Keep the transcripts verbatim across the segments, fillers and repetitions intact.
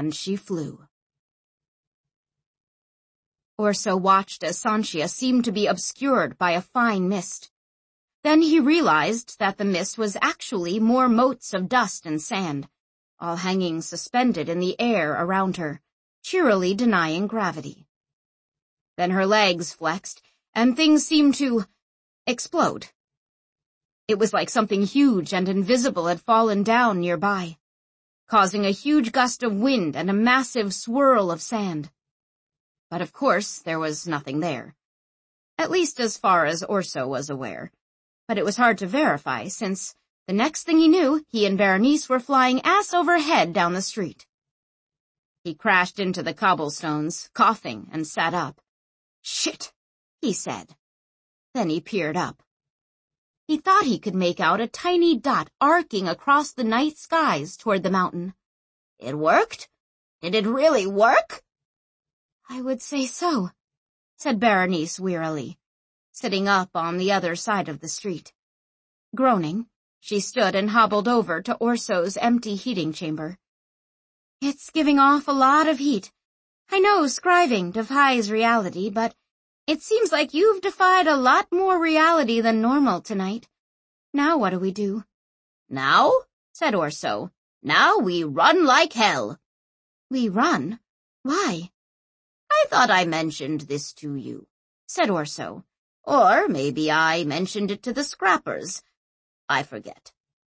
and she flew. Orso watched as Sanchia seemed to be obscured by a fine mist. Then he realized that the mist was actually more motes of dust and sand, all hanging suspended in the air around her, cheerily denying gravity. Then her legs flexed, and things seemed to explode. It was like something huge and invisible had fallen down nearby, causing a huge gust of wind and a massive swirl of sand. But of course, there was nothing there. At least as far as Orso was aware. But it was hard to verify, since the next thing he knew, he and Berenice were flying ass over head down the street. He crashed into the cobblestones, coughing, and sat up. "Shit," he said. Then he peered up. He thought he could make out a tiny dot arcing across the night skies toward the mountain. "It worked? Did it really work?" "I would say so," said Berenice wearily, sitting up on the other side of the street. Groaning, she stood and hobbled over to Orso's empty heating chamber. "It's giving off a lot of heat. I know scriving defies reality, but it seems like you've defied a lot more reality than normal tonight. Now what do we do?" "Now?" said Orso. "Now we run like hell." "We run? Why?" "I thought I mentioned this to you," said Orso. "Or maybe I mentioned it to the scrappers. I forget.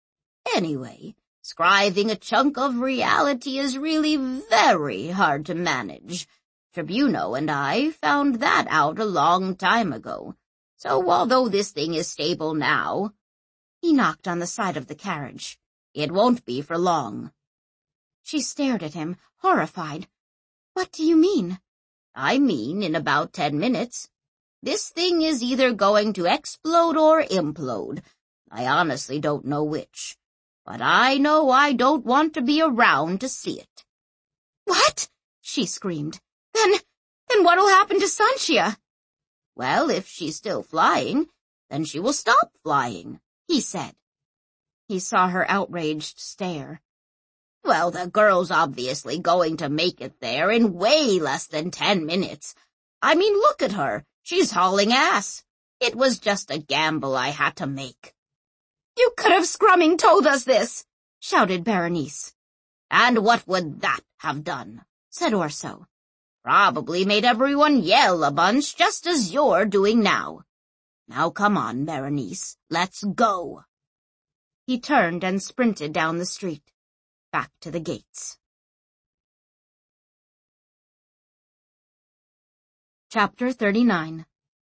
Anyway, scriving a chunk of reality is really very hard to manage. Tribuno and I found that out a long time ago. So although this thing is stable now," he knocked on the side of the carriage, "it won't be for long." She stared at him, horrified. "What do you mean?" "I mean in about ten minutes. This thing is either going to explode or implode. I honestly don't know which. But I know I don't want to be around to see it." "What?" she screamed. Then, then what'll happen to Sanchia?" "Well, if she's still flying, then she will stop flying," he said. He saw her outraged stare. "Well, the girl's obviously going to make it there in way less than ten minutes. I mean, look at her. She's hauling ass. It was just a gamble I had to make." "You could have scrumming told us this," shouted Berenice. "And what would that have done?" said Orso. "Probably made everyone yell a bunch, just as you're doing now. Now come on, Berenice, let's go." He turned and sprinted down the street, back to the gates. Chapter thirty-nine.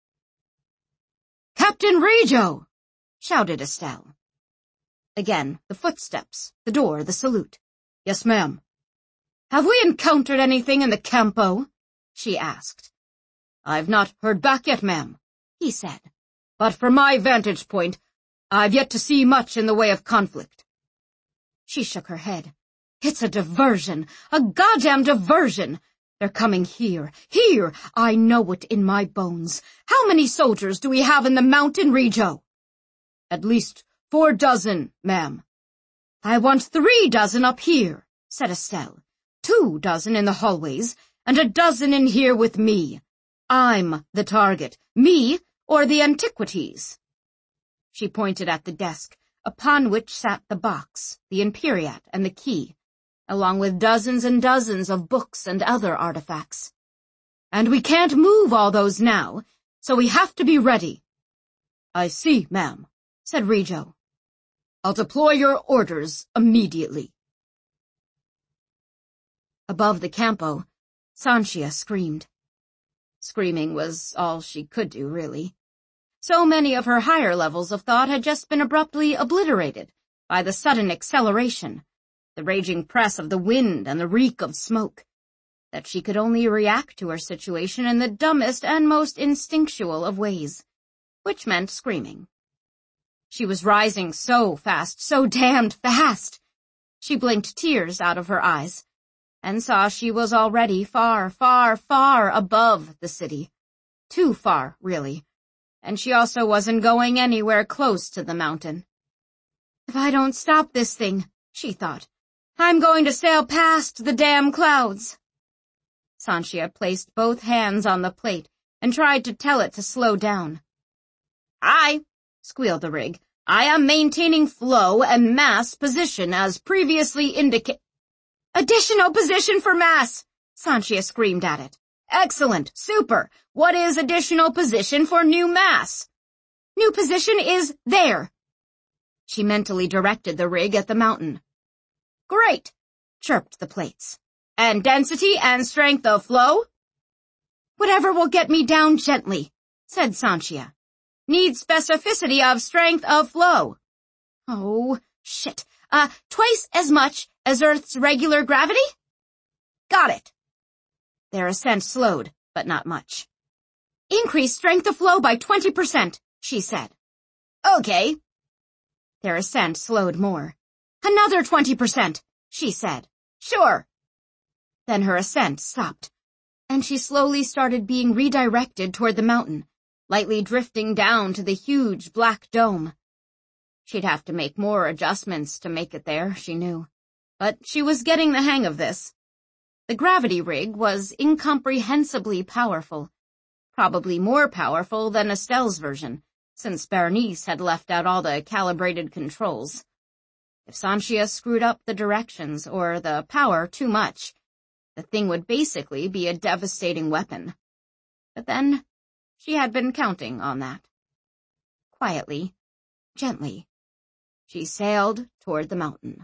"Captain Rijo!" shouted Estelle. Again, the footsteps, the door, the salute. "Yes, ma'am." "Have we encountered anything in the campo?" she asked. "I've not heard back yet, ma'am," he said. "But from my vantage point, I've yet to see much in the way of conflict." She shook her head. "It's a diversion, a goddamn diversion. They're coming here, here, I know it in my bones. How many soldiers do we have in the mountain, Rijo?" "At least four dozen, ma'am." "I want three dozen up here," said Estelle. "Two dozen in the hallways, and a dozen in here with me. I'm the target, me or the antiquities." She pointed at the desk, upon which sat the box, the Imperiat, and the key, along with dozens and dozens of books and other artifacts. "And we can't move all those now, so we have to be ready." "I see, ma'am," said Rijo. "I'll deploy your orders immediately." Above the campo, Sanchia screamed. Screaming was all she could do, really. So many of her higher levels of thought had just been abruptly obliterated by the sudden acceleration, the raging press of the wind and the reek of smoke, that she could only react to her situation in the dumbest and most instinctual of ways, which meant screaming. She was rising so fast, so damned fast. She blinked tears out of her eyes, and saw she was already far, far, far above the city. Too far, really. And she also wasn't going anywhere close to the mountain. "If I don't stop this thing," she thought, I'm going to sail past the damn clouds. Sanchia placed both hands on the plate and tried to tell it to slow down. "Aye," squealed the rig. "I am maintaining flow and mass position as previously indicated." "Additional position for mass!" Sanchia screamed at it. "Excellent! Super! What is additional position for new mass?" "New position is there." She mentally directed the rig at the mountain. "Great!" chirped the plates. "And density and strength of flow?" "Whatever will get me down gently," said Sanchia. "Need specificity of strength of flow." "Oh, shit. Uh, twice as much as Earth's regular gravity?" "Got it." Their ascent slowed, but not much. "Increase strength of flow by twenty percent, she said. "Okay." Their ascent slowed more. "Another twenty percent, she said. "Sure." Then her ascent stopped, and she slowly started being redirected toward the mountain, lightly drifting down to the huge black dome. She'd have to make more adjustments to make it there, she knew. But she was getting the hang of this. The gravity rig was incomprehensibly powerful, probably more powerful than Estelle's version, since Berenice had left out all the calibrated controls. If Sanchia screwed up the directions or the power too much, the thing would basically be a devastating weapon. But then, she had been counting on that. Quietly, gently, she sailed toward the mountain.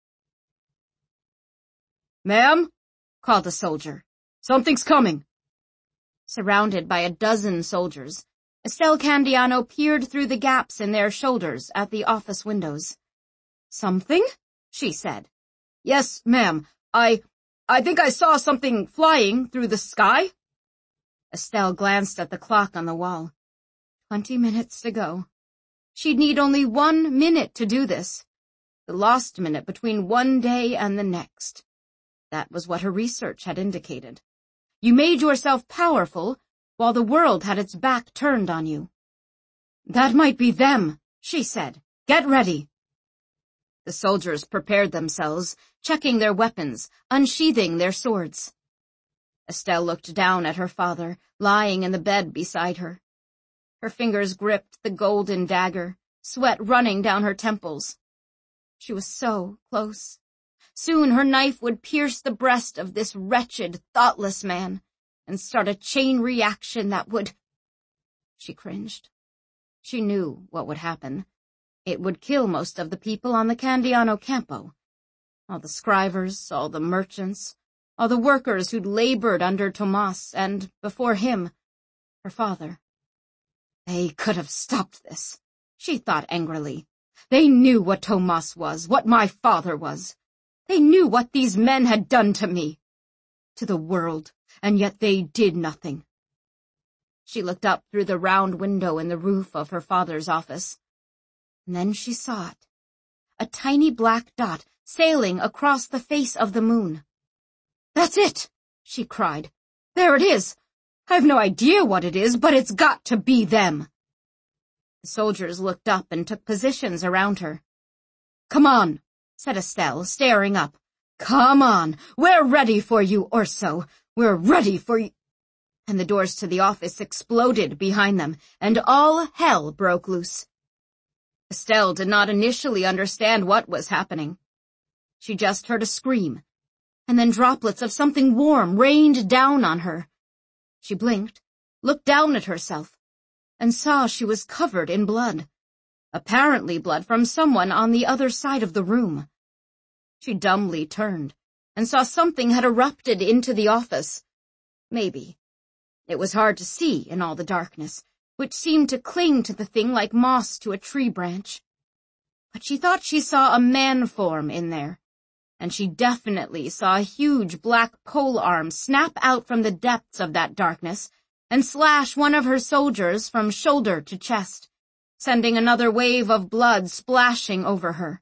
"Ma'am?" called a soldier. "Something's coming." Surrounded by a dozen soldiers, Estelle Candiano peered through the gaps in their shoulders at the office windows. "Something?" she said. "Yes, ma'am. I... I think I saw something flying through the sky." Estelle glanced at the clock on the wall. Twenty minutes to go. She'd need only one minute to do this. The lost minute between one day and the next. That was what her research had indicated. You made yourself powerful while the world had its back turned on you. "That might be them," she said. "Get ready." The soldiers prepared themselves, checking their weapons, unsheathing their swords. Estelle looked down at her father, lying in the bed beside her. Her fingers gripped the golden dagger, sweat running down her temples. She was so close. Soon her knife would pierce the breast of this wretched, thoughtless man, and start a chain reaction that would... She cringed. She knew what would happen. It would kill most of the people on the Candiano Campo. All the scrivers, all the merchants, all the workers who'd labored under Tomas, and, before him, her father. They could have stopped this, she thought angrily. They knew what Tomas was, what my father was. They knew what these men had done to me, to the world, and yet they did nothing. She looked up through the round window in the roof of her father's office. And then she saw it, a tiny black dot sailing across the face of the moon. "That's it!" she cried. "There it is! I've no idea what it is, but it's got to be them!" The soldiers looked up and took positions around her. "Come on," said Estelle, staring up. "Come on! We're ready for you, Orso! We're ready for you!" And the doors to the office exploded behind them, and all hell broke loose. Estelle did not initially understand what was happening. She just heard a scream, and then droplets of something warm rained down on her. She blinked, looked down at herself, and saw she was covered in blood. Apparently blood from someone on the other side of the room. She dumbly turned, and saw something had erupted into the office. Maybe. It was hard to see in all the darkness, which seemed to cling to the thing like moss to a tree branch. But she thought she saw a man form in there, and she definitely saw a huge black pole arm snap out from the depths of that darkness and slash one of her soldiers from shoulder to chest, sending another wave of blood splashing over her.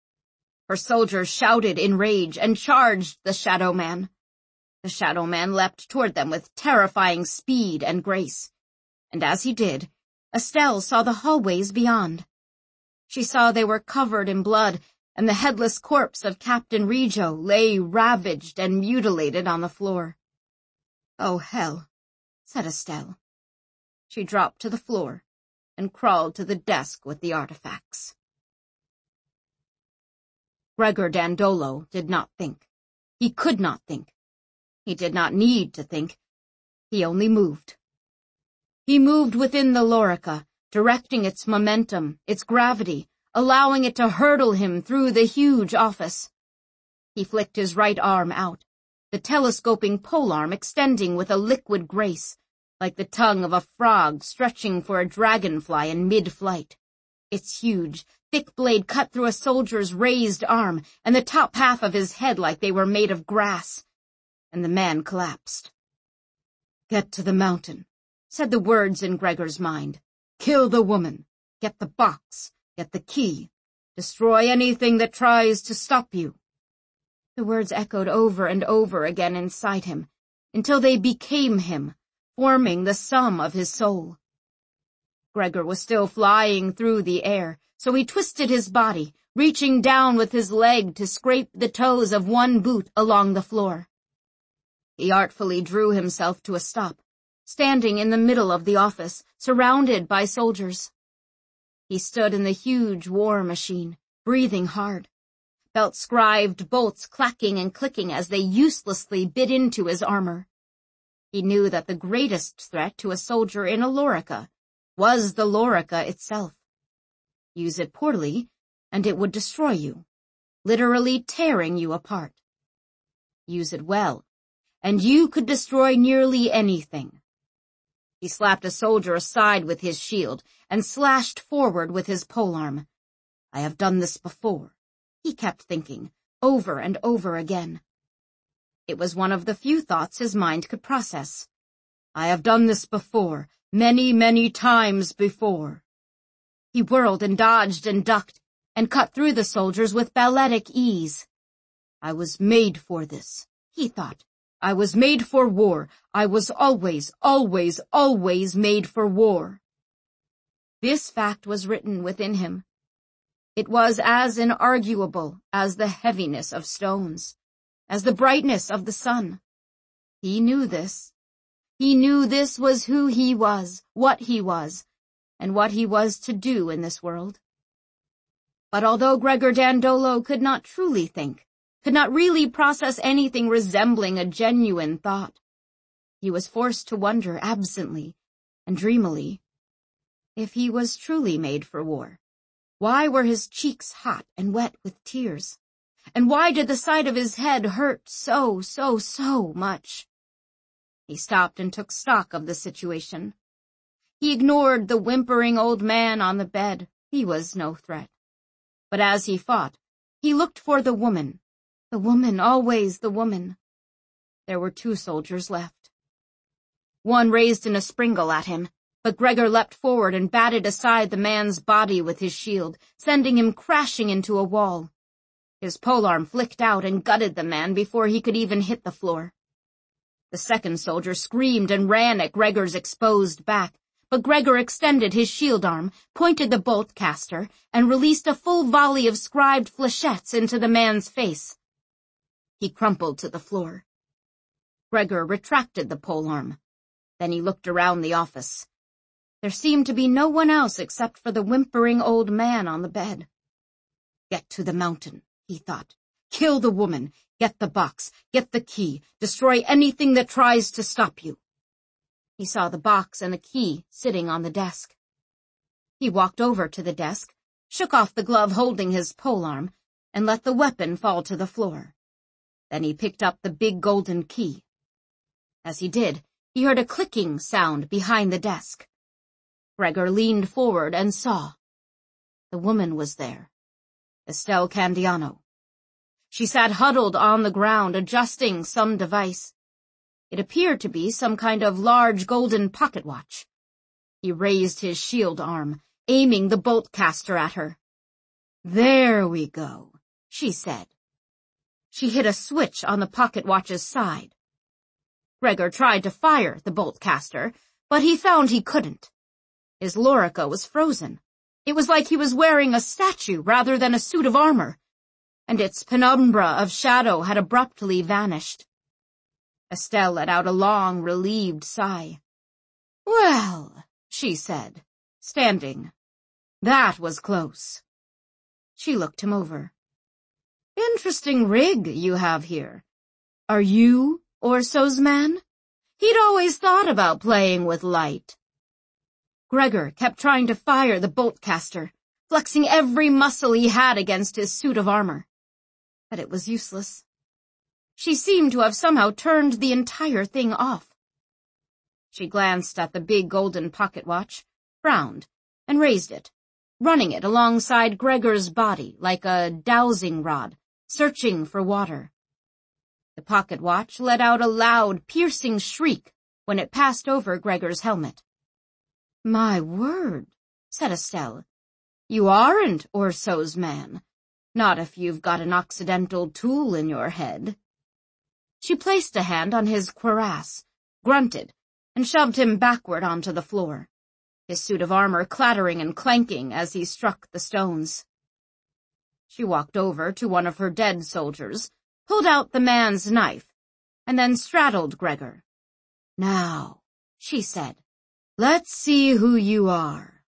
Her soldiers shouted in rage and charged the Shadow Man. The Shadow Man leapt toward them with terrifying speed and grace. And as he did, Estelle saw the hallways beyond. She saw they were covered in blood and the headless corpse of Captain Rijo lay ravaged and mutilated on the floor. "Oh, hell," said Estelle. She dropped to the floor and crawled to the desk with the artifacts. Gregor Dandolo did not think. He could not think. He did not need to think. He only moved. He moved within the lorica, directing its momentum, its gravity, allowing it to hurtle him through the huge office. He flicked his right arm out, the telescoping polearm extending with a liquid grace, like the tongue of a frog stretching for a dragonfly in mid-flight. Its huge, thick blade cut through a soldier's raised arm and the top half of his head like they were made of grass, and the man collapsed. "Get to the mountain," said the words in Gregor's mind. "Kill the woman. Get the box. Get the key. Destroy anything that tries to stop you." The words echoed over and over again inside him, until they became him, forming the sum of his soul. Gregor was still flying through the air, so he twisted his body, reaching down with his leg to scrape the toes of one boot along the floor. He artfully drew himself to a stop, standing in the middle of the office, surrounded by soldiers. He stood in the huge war machine, breathing hard, felt scribed bolts clacking and clicking as they uselessly bit into his armor. He knew that the greatest threat to a soldier in a lorica was the lorica itself. Use it poorly, and it would destroy you, literally tearing you apart. Use it well, and you could destroy nearly anything. He slapped a soldier aside with his shield and slashed forward with his polearm. "I have done this before," he kept thinking, over and over again. It was one of the few thoughts his mind could process. "I have done this before, many, many times before." He whirled and dodged and ducked, and cut through the soldiers with balletic ease. "I was made for this," he thought. "I was made for war. I was always, always, always made for war." This fact was written within him. It was as inarguable as the heaviness of stones, as the brightness of the sun. He knew this. He knew this was who he was, what he was, and what he was to do in this world. But although Gregor Dandolo could not truly think, could not really process anything resembling a genuine thought, he was forced to wonder absently and dreamily. If he was truly made for war, why were his cheeks hot and wet with tears? And why did the side of his head hurt so, so, so much? He stopped and took stock of the situation. He ignored the whimpering old man on the bed. He was no threat. But as he fought, he looked for the woman. The woman, always the woman. There were two soldiers left. One raised an espringle at him, but Gregor leapt forward and batted aside the man's body with his shield, sending him crashing into a wall. His polearm flicked out and gutted the man before he could even hit the floor. The second soldier screamed and ran at Gregor's exposed back, but Gregor extended his shield arm, pointed the bolt caster, and released a full volley of scribed flechettes into the man's face. He crumpled to the floor. Gregor retracted the polearm. Then he looked around the office. There seemed to be no one else except for the whimpering old man on the bed. "Get to the mountain," he thought. "Kill the woman. Get the box. Get the key. Destroy anything that tries to stop you." He saw the box and the key sitting on the desk. He walked over to the desk, shook off the glove holding his polearm, and let the weapon fall to the floor. Then he picked up the big golden key. As he did, he heard a clicking sound behind the desk. Gregor leaned forward and saw. The woman was there. Estelle Candiano. She sat huddled on the ground, adjusting some device. It appeared to be some kind of large golden pocket watch. He raised his shield arm, aiming the bolt caster at her. "There we go," she said. She hit a switch on the pocket watch's side. Gregor tried to fire the bolt caster, but he found he couldn't. His lorica was frozen. It was like he was wearing a statue rather than a suit of armor. and its penumbra of shadow had abruptly vanished. Estelle let out a long, relieved sigh. "Well," she said, standing, "that was close." She looked him over. "Interesting rig you have here. Are you Orso's man?" He'd always thought about playing with light. Gregor kept trying to fire the bolt caster, flexing every muscle he had against his suit of armor. But it was useless. She seemed to have somehow turned the entire thing off. She glanced at the big golden pocket watch, frowned, and raised it, running it alongside Gregor's body like a dowsing rod, searching for water. The pocket watch let out a loud, piercing shriek when it passed over Gregor's helmet. "My word," said Estelle. "You aren't Orso's man. Not if you've got an occidental tool in your head." She placed a hand on his cuirass, grunted, and shoved him backward onto the floor, his suit of armor clattering and clanking as he struck the stones. She walked over to one of her dead soldiers, pulled out the man's knife, and then straddled Gregor. "Now," she said, "let's see who you are."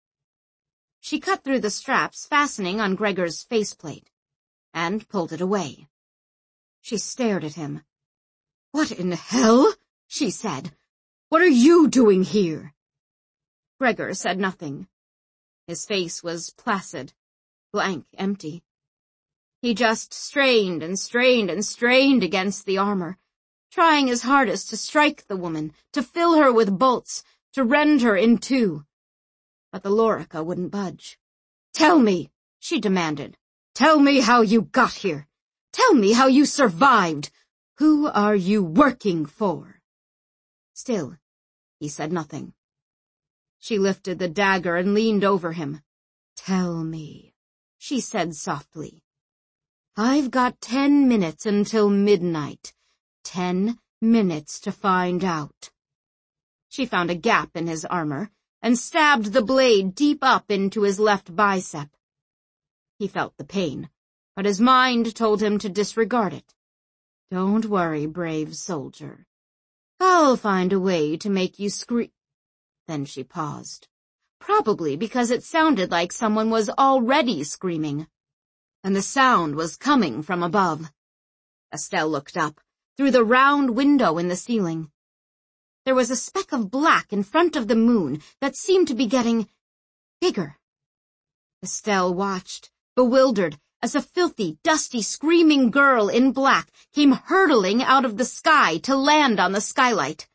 She cut through the straps fastening on Gregor's faceplate, and pulled it away. She stared at him. "What in hell?" she said. "What are you doing here?" Gregor said nothing. His face was placid, blank, empty. He just strained and strained and strained against the armor, trying his hardest to strike the woman, to fill her with bolts, to rend her in two. But the Lorica wouldn't budge. "Tell me," she demanded. "Tell me how you got here. Tell me how you survived. Who are you working for?" Still, he said nothing. She lifted the dagger and leaned over him. "Tell me," she said softly. "I've got ten minutes until midnight. Ten minutes to find out." She found a gap in his armor and stabbed the blade deep up into his left bicep. He felt the pain, but his mind told him to disregard it. "Don't worry, brave soldier. I'll find a way to make you scream." Then she paused, probably because it sounded like someone was already screaming. And the sound was coming from above. Estelle looked up, through the round window in the ceiling. There was a speck of black in front of the moon that seemed to be getting bigger. Estelle watched, bewildered, as a filthy, dusty, screaming girl in black came hurtling out of the sky to land on the skylight.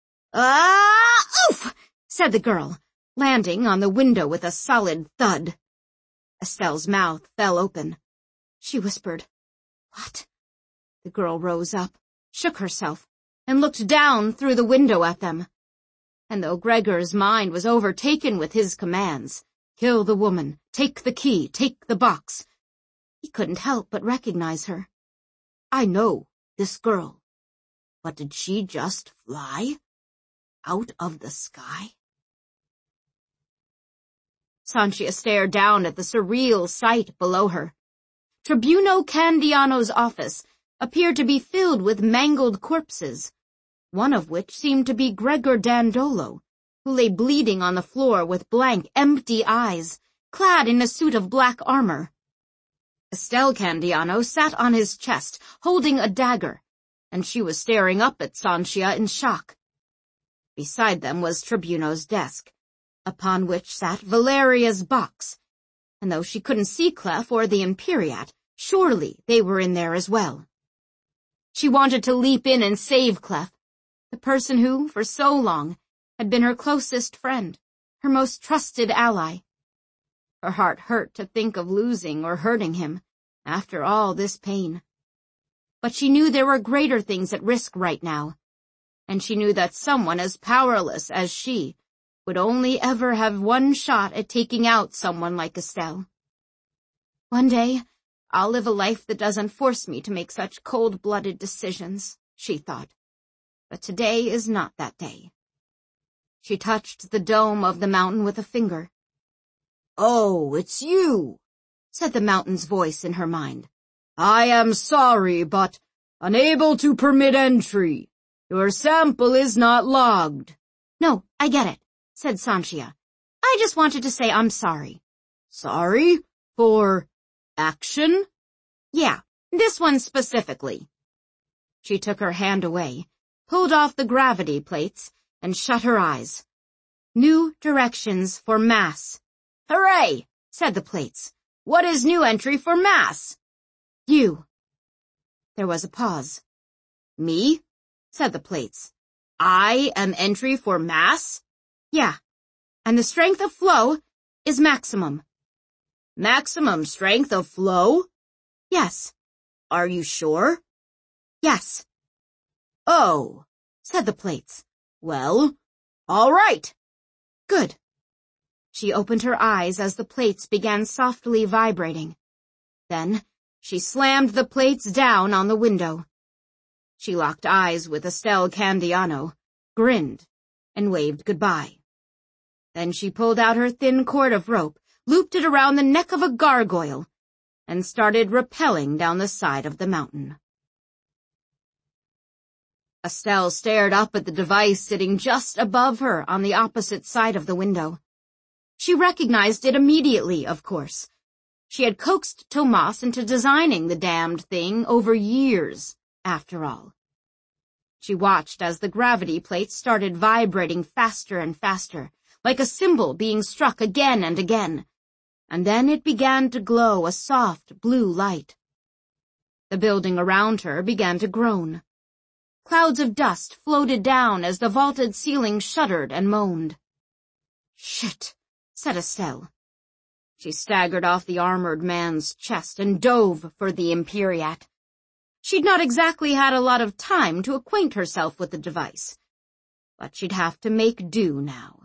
"Ah, oof!" said the girl, landing on the window with a solid thud. Estelle's mouth fell open. She whispered, "What?" The girl rose up, shook herself, and looked down through the window at them. And though Gregor's mind was overtaken with his commands, kill the woman, take the key, take the box, he couldn't help but recognize her. "I know this girl. But did she just fly? Out of the sky?" Sanchia stared down at the surreal sight below her. Tribuno Candiano's office appeared to be filled with mangled corpses, one of which seemed to be Gregor Dandolo, who lay bleeding on the floor with blank, empty eyes, clad in a suit of black armor. Estelle Candiano sat on his chest, holding a dagger, and she was staring up at Sanchia in shock. Beside them was Tribuno's desk, upon which sat Valeria's box, and though she couldn't see Clef or the Imperiat, surely they were in there as well. She wanted to leap in and save Clef, the person who, for so long, had been her closest friend, her most trusted ally. Her heart hurt to think of losing or hurting him, after all this pain. But she knew there were greater things at risk right now, and she knew that someone as powerless as she would only ever have one shot at taking out someone like Estelle. "One day, I'll live a life that doesn't force me to make such cold-blooded decisions," she thought. But today is not that day. She touched the dome of the mountain with a finger. "Oh, it's you," said the mountain's voice in her mind. I am sorry, but unable to permit entry. Your sample is not logged. No, I get it, said Sanchia. I just wanted to say I'm sorry. Sorry? For action? Yeah, this one specifically. She took her hand away, pulled off the gravity plates, and shut her eyes. New directions for mass. Hooray, said the plates. What is new entry for mass? You. There was a pause. Me? said the plates. I am entry for mass? Yeah, and the strength of flow is maximum. Maximum strength of flow? Yes. Are you sure? Yes. Oh, said the plates. Well, all right. Good. She opened her eyes as the plates began softly vibrating. Then she slammed the plates down on the window. She locked eyes with Estelle Candiano, grinned, and waved goodbye. Then she pulled out her thin cord of rope, looped it around the neck of a gargoyle, and started rappelling down the side of the mountain. Estelle stared up at the device sitting just above her on the opposite side of the window. She recognized it immediately, of course. She had coaxed Tomas into designing the damned thing over years, after all. She watched as the gravity plates started vibrating faster and faster, like a cymbal being struck again and again, and then it began to glow a soft blue light. The building around her began to groan. Clouds of dust floated down as the vaulted ceiling shuddered and moaned. Shit, said Estelle. She staggered off the armored man's chest and dove for the Imperiat. She'd not exactly had a lot of time to acquaint herself with the device, but she'd have to make do now.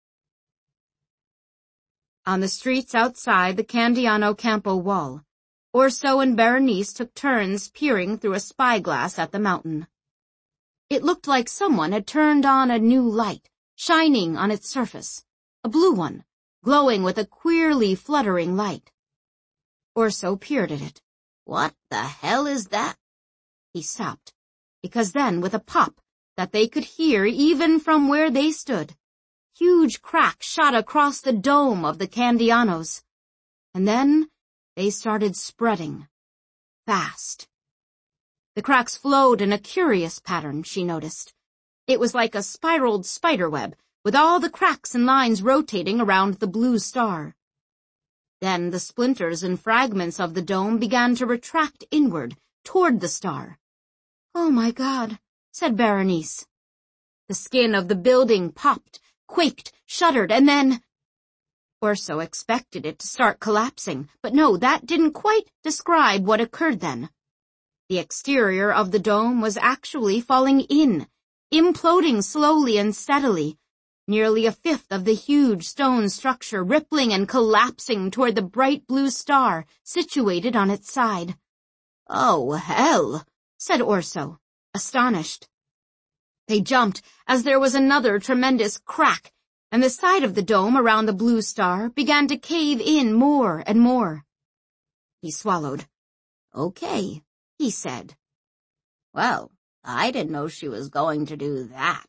On the streets outside the Candiano Campo wall, Orso and Berenice took turns peering through a spyglass at the mountain. It looked like someone had turned on a new light, shining on its surface, a blue one, glowing with a queerly fluttering light. Orso peered at it. What the hell is that? He stopped, because then, with a pop that they could hear even from where they stood, huge cracks shot across the dome of the Candianos. And then they started spreading. Fast. The cracks flowed in a curious pattern, she noticed. It was like a spiraled spiderweb, with all the cracks and lines rotating around the blue star. Then the splinters and fragments of the dome began to retract inward, toward the star. Oh my God, said Berenice. The skin of the building popped, quaked, shuddered, and then... Orso expected it to start collapsing, but no, that didn't quite describe what occurred then. The exterior of the dome was actually falling in, imploding slowly and steadily, nearly a fifth of the huge stone structure rippling and collapsing toward the bright blue star situated on its side. Oh, hell, said Orso, astonished. They jumped as there was another tremendous crack, and the side of the dome around the blue star began to cave in more and more. He swallowed. Okay, he said. Well, I didn't know she was going to do that.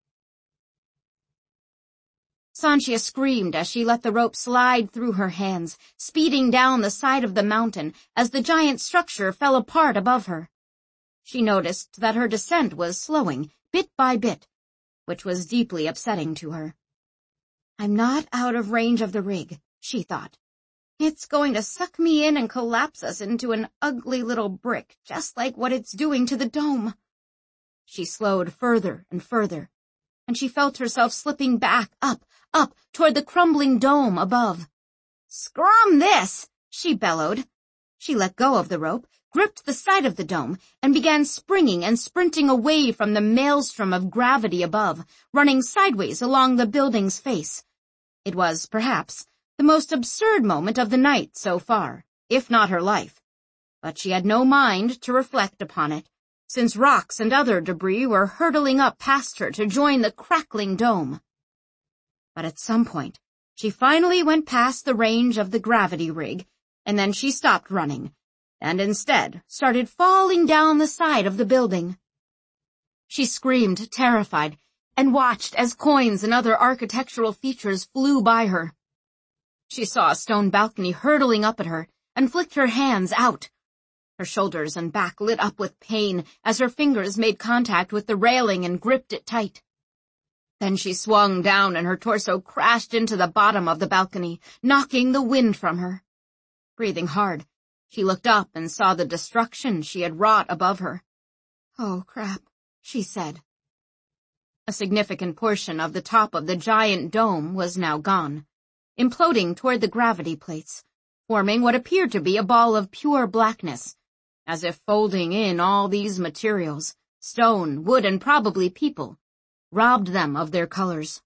Sanchia screamed as she let the rope slide through her hands, speeding down the side of the mountain as the giant structure fell apart above her. She noticed that her descent was slowing, bit by bit, which was deeply upsetting to her. I'm not out of range of the rig, she thought. It's going to suck me in and collapse us into an ugly little brick, just like what it's doing to the dome. She slowed further and further, and she felt herself slipping back, up, up, toward the crumbling dome above. Scrum this, she bellowed. She let go of the rope, gripped the side of the dome, and began springing and sprinting away from the maelstrom of gravity above, running sideways along the building's face. It was, perhaps, the most absurd moment of the night so far, if not her life. But she had no mind to reflect upon it, since rocks and other debris were hurtling up past her to join the crackling dome. But at some point, she finally went past the range of the gravity rig, and then she stopped running, and instead started falling down the side of the building. She screamed, terrified, and watched as coins and other architectural features flew by her. She saw a stone balcony hurtling up at her and flicked her hands out. Her shoulders and back lit up with pain as her fingers made contact with the railing and gripped it tight. Then she swung down and her torso crashed into the bottom of the balcony, knocking the wind from her. Breathing hard, she looked up and saw the destruction she had wrought above her. "Oh, crap," she said. A significant portion of the top of the giant dome was now gone, imploding toward the gravity plates, forming what appeared to be a ball of pure blackness, as if folding in all these materials, stone, wood, and probably people, robbed them of their colors.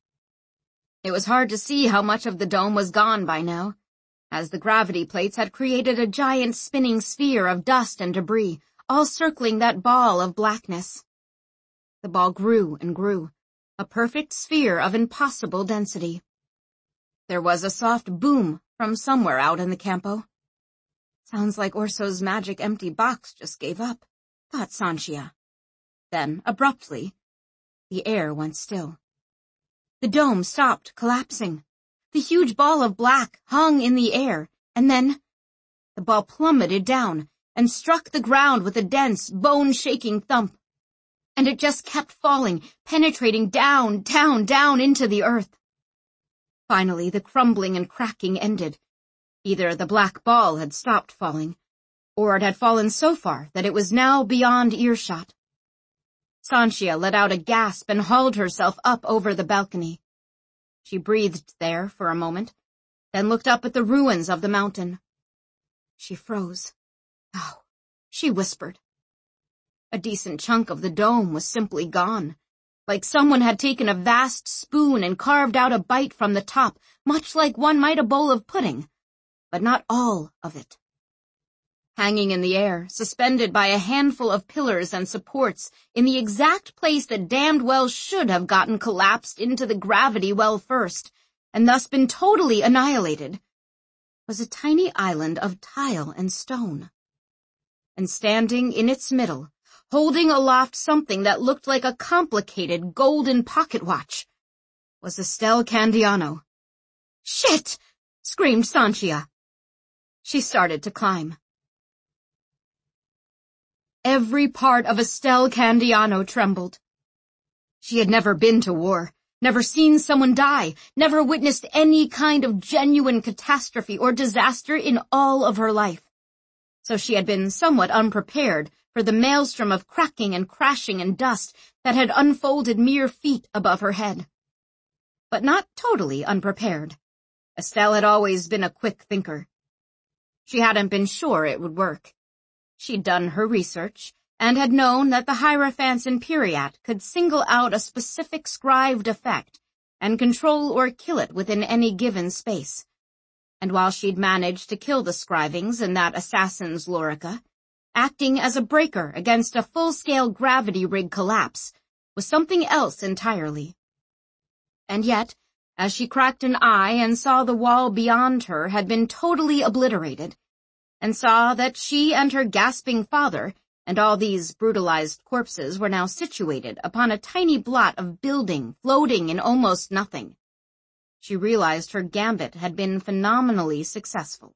It was hard to see how much of the dome was gone by now, as the gravity plates had created a giant spinning sphere of dust and debris, all circling that ball of blackness. The ball grew and grew, a perfect sphere of impossible density. There was a soft boom from somewhere out in the campo. "Sounds like Orso's magic empty box just gave up," thought Sanchia. Then, abruptly, the air went still. The dome stopped collapsing. The huge ball of black hung in the air, and then the ball plummeted down and struck the ground with a dense, bone-shaking thump. And it just kept falling, penetrating down, down, down into the earth. Finally, the crumbling and cracking ended. Either the black ball had stopped falling, or it had fallen so far that it was now beyond earshot. Sanchia let out a gasp and hauled herself up over the balcony. She breathed there for a moment, then looked up at the ruins of the mountain. She froze. "Oh," she whispered. A decent chunk of the dome was simply gone, like someone had taken a vast spoon and carved out a bite from the top, much like one might a bowl of pudding, but not all of it. Hanging in the air, suspended by a handful of pillars and supports, in the exact place that damned well should have gotten collapsed into the gravity well first, and thus been totally annihilated, was a tiny island of tile and stone. And standing in its middle, holding aloft something that looked like a complicated golden pocket watch, was Estelle Candiano. "Shit!" screamed Sanchia. She started to climb. Every part of Estelle Candiano trembled. She had never been to war, never seen someone die, never witnessed any kind of genuine catastrophe or disaster in all of her life. So she had been somewhat unprepared for the maelstrom of cracking and crashing and dust that had unfolded mere feet above her head. But not totally unprepared. Estelle had always been a quick thinker. She hadn't been sure it would work. She'd done her research and had known that the Hierophants in Periat could single out a specific scribed effect and control or kill it within any given space. And while she'd managed to kill the Scrivings in that assassin's lorica, acting as a breaker against a full-scale gravity rig collapse was something else entirely. And yet, as she cracked an eye and saw the wall beyond her had been totally obliterated, and saw that she and her gasping father and all these brutalized corpses were now situated upon a tiny blot of building floating in almost nothing, she realized her gambit had been phenomenally successful.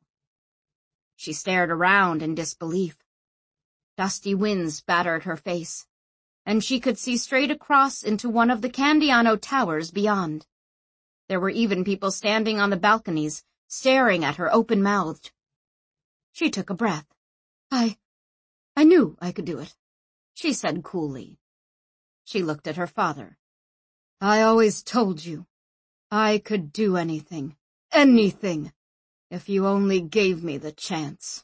She stared around in disbelief. Dusty winds battered her face, and she could see straight across into one of the Candiano towers beyond. There were even people standing on the balconies, staring at her open-mouthed. She took a breath. I, I knew I could do it, she said coolly. She looked at her father. "I always told you. I could do anything, anything, if you only gave me the chance."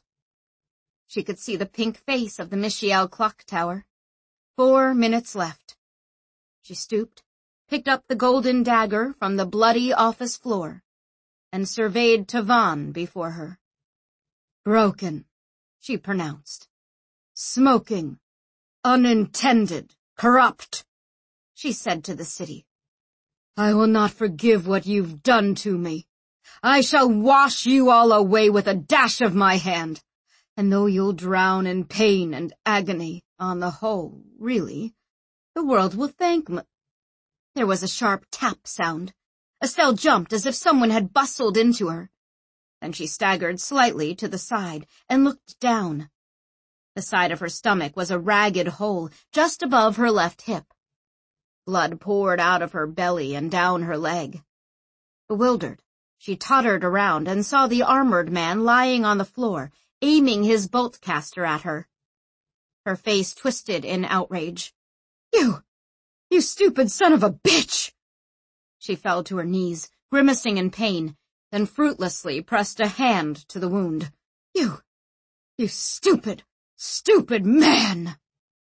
She could see the pink face of the Michiel clock tower. Four minutes left. She stooped, picked up the golden dagger from the bloody office floor, and surveyed Tavan before her. "Broken," she pronounced. "Smoking. Unintended. Corrupt," she said to the city. "I will not forgive what you've done to me. I shall wash you all away with a dash of my hand. And though you'll drown in pain and agony, on the whole, really, the world will thank me. There was a sharp tap sound. Estelle jumped as if someone had bustled into her. Then she staggered slightly to the side and looked down. The side of her stomach was a ragged hole just above her left hip. Blood poured out of her belly and down her leg. Bewildered, she tottered around and saw the armored man lying on the floor, aiming his boltcaster at her. Her face twisted in outrage. You! You stupid son of a bitch! She fell to her knees, grimacing in pain, then fruitlessly pressed a hand to the wound. You! You stupid, stupid man!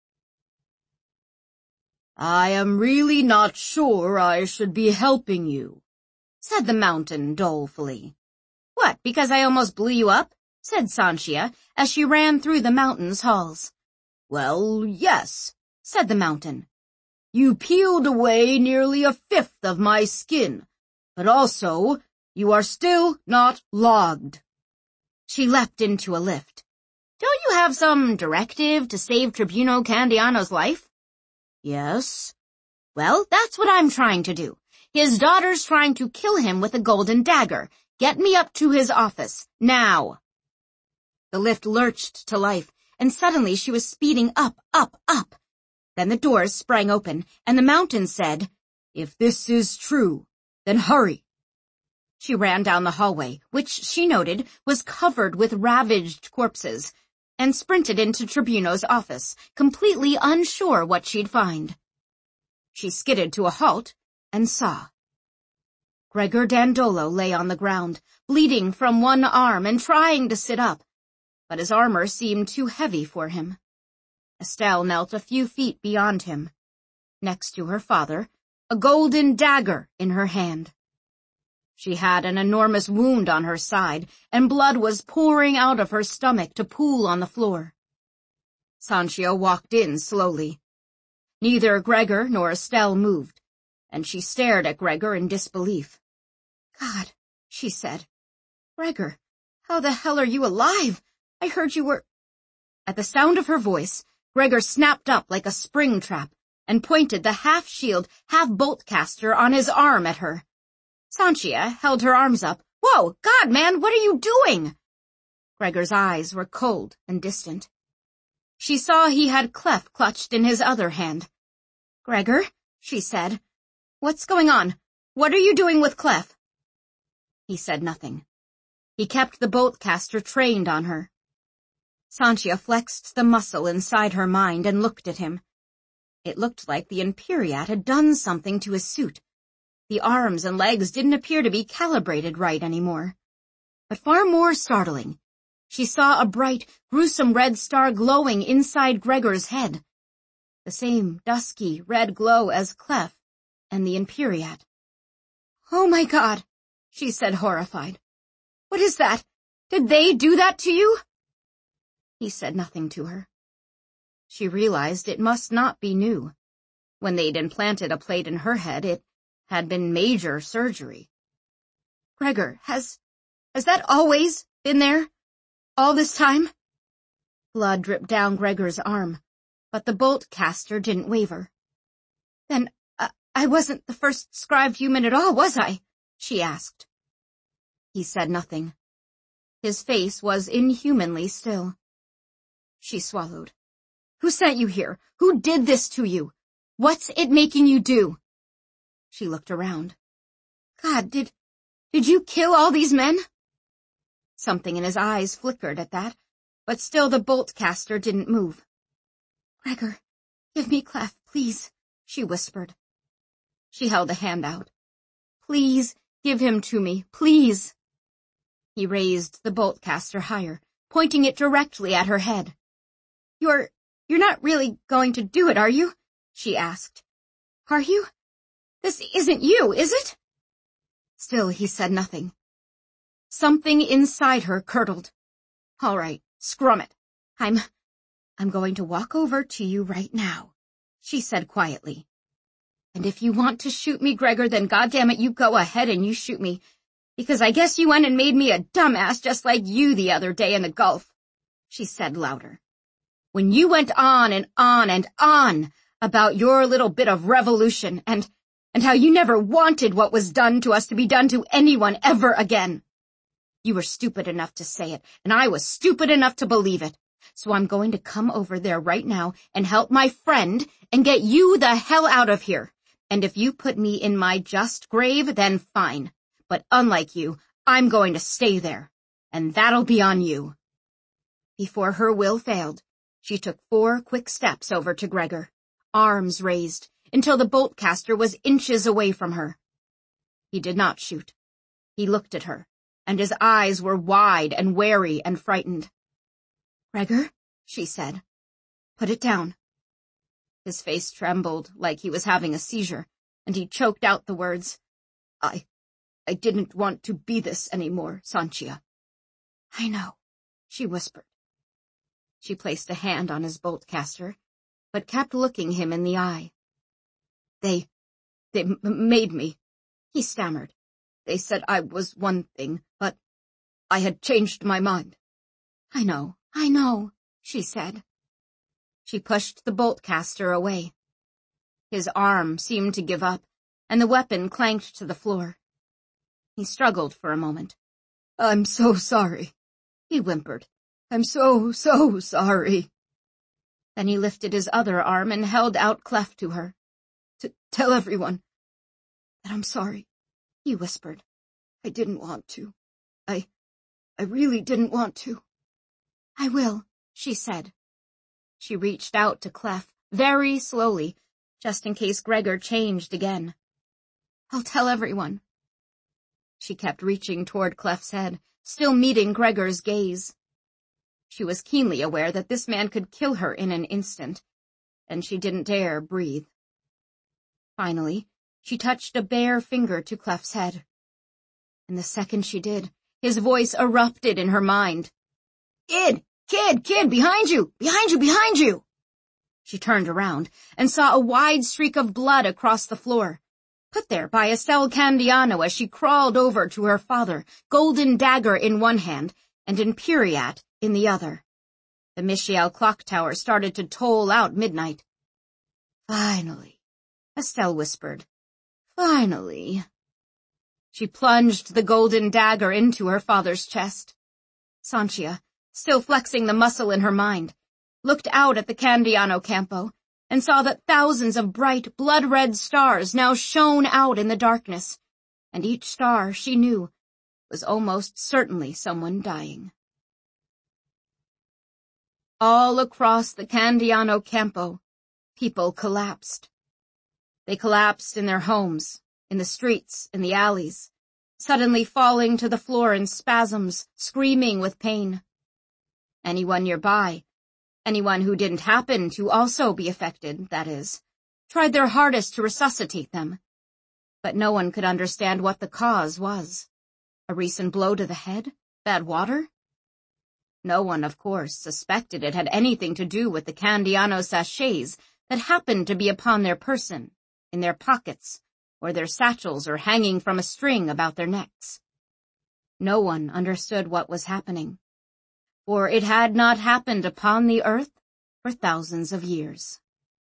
I am really not sure I should be helping you, said the mountain dolefully. What, because I almost blew you up? Said Sanchia as she ran through the mountain's halls. Well, yes, said the mountain. You peeled away nearly a fifth of my skin, but also you are still not logged. She leapt into a lift. Don't you have some directive to save Tribuno Candiano's life? Yes. Well, that's what I'm trying to do. His daughter's trying to kill him with a golden dagger. Get me up to his office, now. The lift lurched to life, and suddenly she was speeding up, up, up. Then the doors sprang open, and the mountain said, If this is true, then hurry. She ran down the hallway, which she noted was covered with ravaged corpses, and sprinted into Tribuno's office, completely unsure what she'd find. She skidded to a halt and saw. Gregor Dandolo lay on the ground, bleeding from one arm and trying to sit up, but his armor seemed too heavy for him. Estelle knelt a few feet beyond him, next to her father, a golden dagger in her hand. She had an enormous wound on her side, and blood was pouring out of her stomach to pool on the floor. Sanchia walked in slowly. Neither Gregor nor Estelle moved, and she stared at Gregor in disbelief. God, she said. Gregor, how the hell are you alive? I heard you were... At the sound of her voice, Gregor snapped up like a spring trap and pointed the half-shield, half-boltcaster on his arm at her. Sanchia held her arms up. Whoa, God, man, what are you doing? Gregor's eyes were cold and distant. She saw he had Clef clutched in his other hand. Gregor, she said, what's going on? What are you doing with Clef? He said nothing. He kept the boltcaster trained on her. Sanchia flexed the muscle inside her mind and looked at him. It looked like the Imperiat had done something to his suit. The arms and legs didn't appear to be calibrated right anymore. But far more startling, she saw a bright, gruesome red star glowing inside Gregor's head. The same dusky red glow as Clef and the Imperiat. Oh my God, she said horrified. What is that? Did they do that to you? He said nothing to her. She realized it must not be new. When they'd implanted a plate in her head, it had been major surgery. Gregor, has, has that always been there? All this time? Blood dripped down Gregor's arm, but the boltcaster didn't waver. Then, uh, I wasn't the first scribed human at all, was I? She asked. He said nothing. His face was inhumanly still. She swallowed. Who sent you here? Who did this to you? What's it making you do? She looked around. God, did, did you kill all these men? Something in his eyes flickered at that, but still the boltcaster didn't move. Gregor, give me Clef, please, she whispered. She held a hand out. Please, give him to me, please. He raised the boltcaster higher, pointing it directly at her head. You're, you're not really going to do it, are you? She asked. Are you? This isn't you, is it? Still he said nothing. Something inside her curdled. All right, scrum it. I'm, I'm going to walk over to you right now, she said quietly. And if you want to shoot me, Gregor, then goddammit you go ahead and you shoot me, because I guess you went and made me a dumbass just like you the other day in the Gulf. she said louder. "When you went on and on and on about your little bit of revolution and, and how you never wanted what was done to us to be done to anyone ever again. You were stupid enough to say it, and I was stupid enough to believe it. So I'm going to come over there right now and help my friend and get you the hell out of here. And if you put me in my just grave, then fine. But unlike you, I'm going to stay there. And that'll be on you." Before her will failed, she took four quick steps over to Gregor, arms raised, until the bolt caster was inches away from her. He did not shoot. He looked at her, and his eyes were wide and wary and frightened. "Gregor," she said, "put it down." His face trembled like he was having a seizure, and he choked out the words, I, I didn't want to be this anymore, Sanchia." "I know," she whispered. She placed a hand on his bolt caster, but kept looking him in the eye. They, they m- made me," he stammered. "They said I was one thing, but I had changed my mind." "I know, I know," she said. She pushed the bolt caster away. His arm seemed to give up, and the weapon clanked to the floor. He struggled for a moment. "I'm so sorry," he whimpered. "I'm so, so sorry." Then he lifted his other arm and held out Clef to her. "To tell everyone that I'm sorry," he whispered. "I didn't want to. I, I really didn't want to." "I will," she said. She reached out to Clef, very slowly, just in case Gregor changed again. "I'll tell everyone." She kept reaching toward Clef's head, still meeting Gregor's gaze. She was keenly aware that this man could kill her in an instant, and she didn't dare breathe. Finally, she touched a bare finger to Clef's head. And the second she did, his voice erupted in her mind. "Kid! Kid! Kid! Behind you! Behind you! Behind you!" She turned around and saw a wide streak of blood across the floor, put there by Estelle Candiano as she crawled over to her father, golden dagger in one hand and Imperiat in the other. The Michiel clock tower started to toll out midnight. "Finally," Estelle whispered. "Finally." She plunged the golden dagger into her father's chest. Sanchia, still flexing the muscle in her mind, looked out at the Candiano Campo and saw that thousands of bright, blood-red stars now shone out in the darkness, and each star, she knew, was almost certainly someone dying. All across the Candiano Campo, people collapsed. They collapsed in their homes, in the streets, in the alleys, suddenly falling to the floor in spasms, screaming with pain. Anyone nearby, anyone who didn't happen to also be affected, that is, tried their hardest to resuscitate them. But no one could understand what the cause was. A recent blow to the head? Bad water? No one, of course, suspected it had anything to do with the Candiano sachets that happened to be upon their person, in their pockets, or their satchels or hanging from a string about their necks. No one understood what was happening, for it had not happened upon the earth for thousands of years.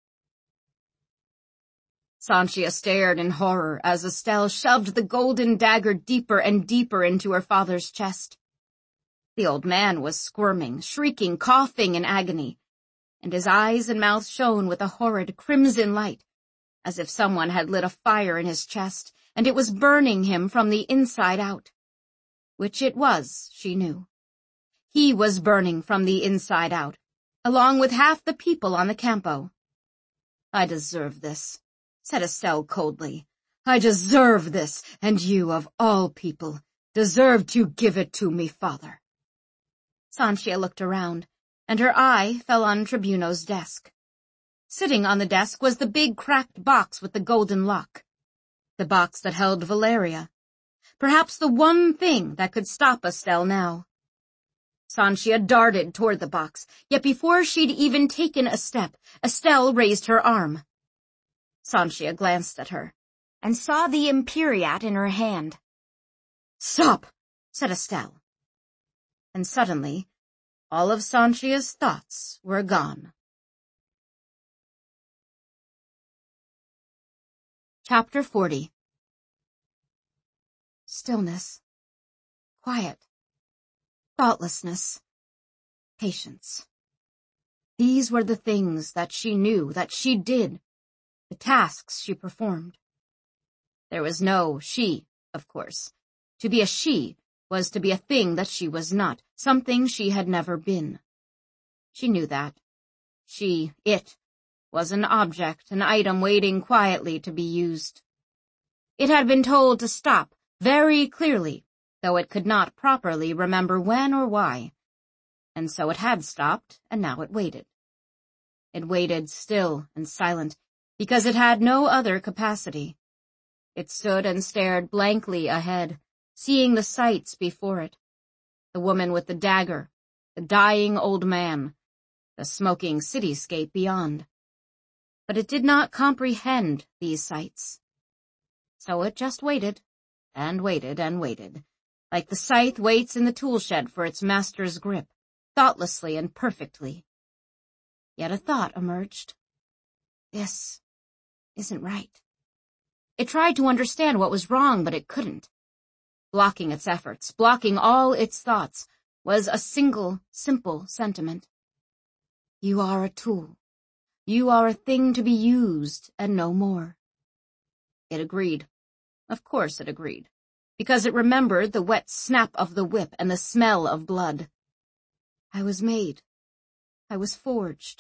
Sanchia stared in horror as Estelle shoved the golden dagger deeper and deeper into her father's chest. The old man was squirming, shrieking, coughing in agony, and his eyes and mouth shone with a horrid crimson light, as if someone had lit a fire in his chest, and it was burning him from the inside out. Which it was, she knew. He was burning from the inside out, along with half the people on the Campo. "I deserve this," said Estelle coldly. "I deserve this, and you, of all people, deserve to give it to me, father." Sanchia looked around, and her eye fell on Tribuno's desk. Sitting on the desk was the big cracked box with the golden lock. The box that held Valeria. Perhaps the one thing that could stop Estelle now. Sanchia darted toward the box, yet before she'd even taken a step, Estelle raised her arm. Sanchia glanced at her, and saw the Imperiat in her hand. "Stop," said Estelle. And suddenly, all of Sanchia's thoughts were gone. Chapter forty. Stillness. Quiet. Thoughtlessness. Patience. These were the things that she knew, that she did, the tasks she performed. There was no she, of course. To be a she was to be a thing that she was not, something she had never been. She knew that. She, it, was an object, an item waiting quietly to be used. It had been told to stop, very clearly, though it could not properly remember when or why. And so it had stopped, and now it waited. It waited still and silent, because it had no other capacity. It stood and stared blankly ahead, seeing the sights before it. The woman with the dagger, the dying old man, the smoking cityscape beyond. But it did not comprehend these sights. So it just waited, and waited and waited, like the scythe waits in the tool shed for its master's grip, thoughtlessly and perfectly. Yet a thought emerged. This isn't right. It tried to understand what was wrong, but it couldn't. Blocking its efforts, blocking all its thoughts, was a single, simple sentiment. You are a tool. You are a thing to be used, and no more. It agreed. Of course it agreed, because it remembered the wet snap of the whip and the smell of blood. I was made. I was forged.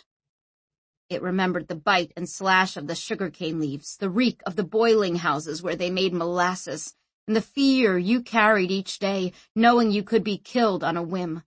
It remembered the bite and slash of the sugarcane leaves, the reek of the boiling houses where they made molasses, and the fear you carried each day, knowing you could be killed on a whim.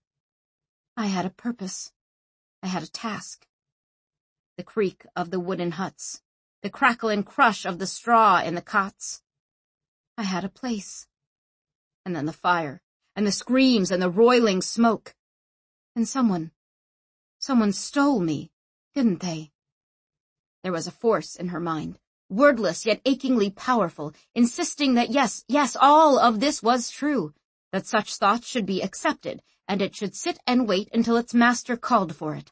I had a purpose. I had a task. The creak of the wooden huts, the crackle and crush of the straw in the cots. I had a place. And then the fire, and the screams and the roiling smoke. And someone, someone stole me, didn't they? There was a force in her mind, wordless yet achingly powerful, insisting that yes, yes, all of this was true, that such thoughts should be accepted, and it should sit and wait until its master called for it.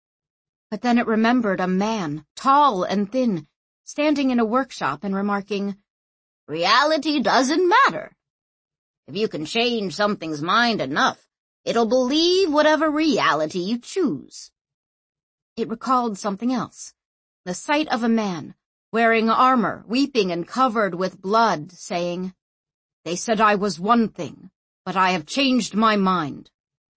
But then it remembered a man, tall and thin, standing in a workshop and remarking, "Reality doesn't matter. If you can change something's mind enough, it'll believe whatever reality you choose." It recalled something else, the sight of a man, wearing armor, weeping and covered with blood, saying, "They said I was one thing, but I have changed my mind."